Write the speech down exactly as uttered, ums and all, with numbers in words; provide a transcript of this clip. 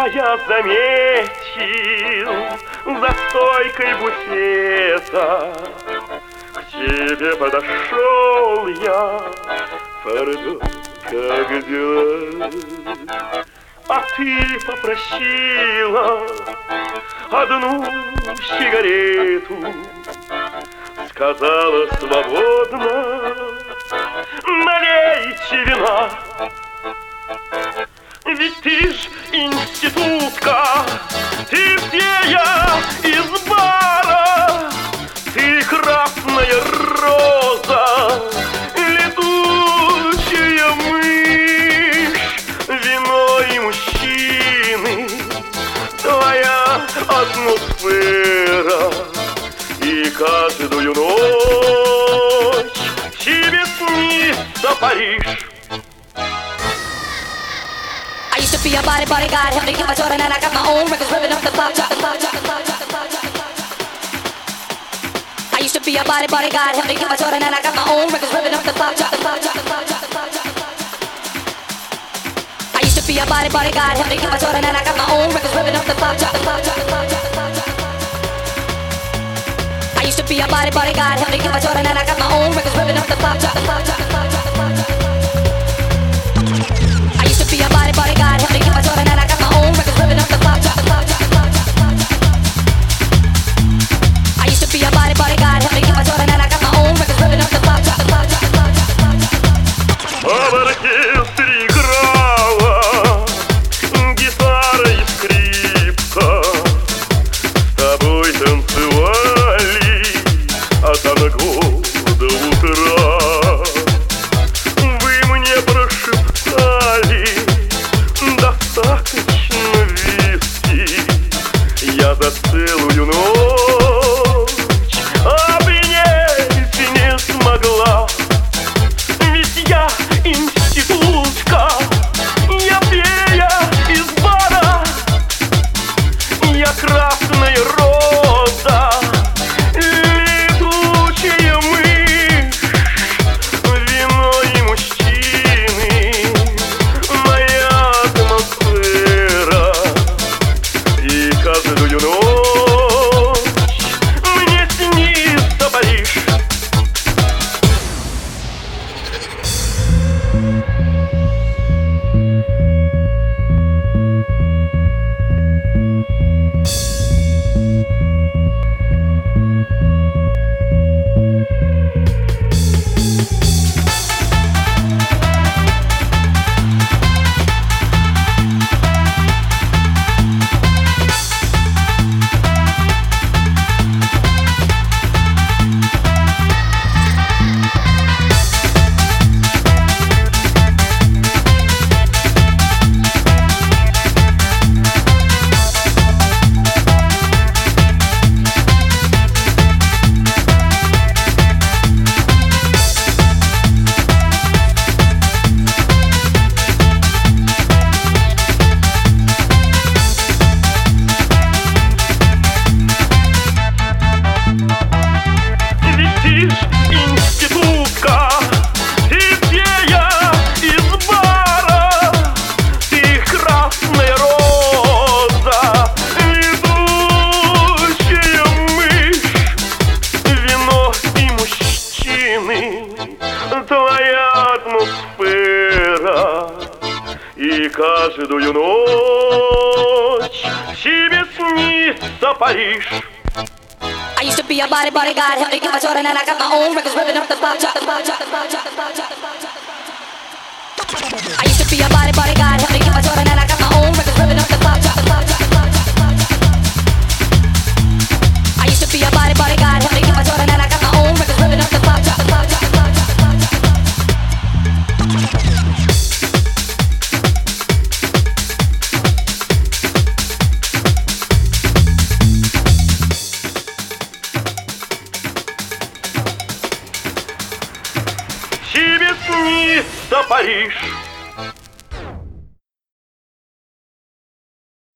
я заметил за стойкой буфета, к тебе подошел я, пардон, как дела? А ты попросила одну сигарету, сказала свободно: налейте вина. Ведь ты ж институтка, ты фея из бара, ты красная роза, летучая мышь, вино и мужчины, твоя атмосфера. И каждую ночь тебе снится Париж. I used to be a body bodyguard, helped me get my Jordan, and I got my own records ripping up the pop top. I used to be a body bodyguard, helped me get my Jordan, and I got my own records ripping up the pop top. I used to be a body bodyguard, helped me get my Jordan, and I got my own records ripping up the pop top. I used to be a body bodyguard, helped me get my Jordan, and I got my own records ripping up the pop top. I used to be a body bodyguard, helped me get my Jordan, and I got my own records ripping up the pop top. I used to be a body bodyguard, helped me get my Jordan, and I got my own records ripping up the pop top. А в оркестре играла гитара и скрипка, с тобой танцевали от танго до утра. Вы мне прошептали: достаточно виски. Я за целую ночь обнять не смогла. Ведь я институтка, я фея из бара, я красная роза, летучая мышь, вино и мужчины, моя атмосфера. И каждую ночь мне снится Париж. Институтка, ты фея из бара, ты красная роза, летучая мышь, вино и мужчины, твоя атмосфера. И каждую ночь тебе снится Париж. I used to be a body bodyguard, helped me get my Jordan, and I got my own records ripping up the pop top. I used to be a body bodyguard, helped me get my Jordan, and I got my own records ripping up the pop top. I used to be a body bodyguard, helped me get my Jordan, and I got my own records ripping up the pop top. Тебе снится Париж.